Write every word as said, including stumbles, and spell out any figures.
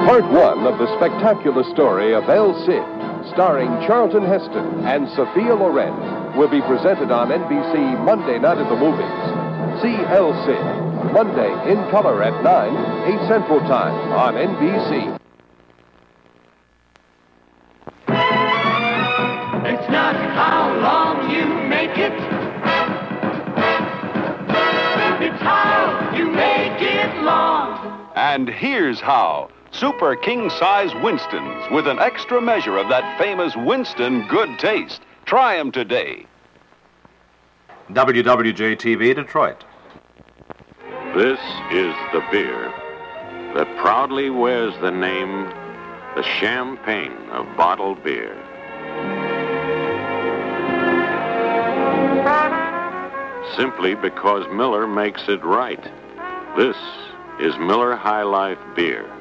Part one of the spectacular story of El Cid, starring Charlton Heston and Sophia Loren, will be presented on N B C Monday night at the movies. See El Cid, Monday in color at nine, eight Central Time on N B C. It's not how long you make it, it's how you make it long. And here's how. Super king-size Winstons with an extra measure of that famous Winston good taste. Try them today. W W J T V Detroit. This is the beer that proudly wears the name, the champagne of bottled beer. Simply because Miller makes it right. This is Miller High Life beer.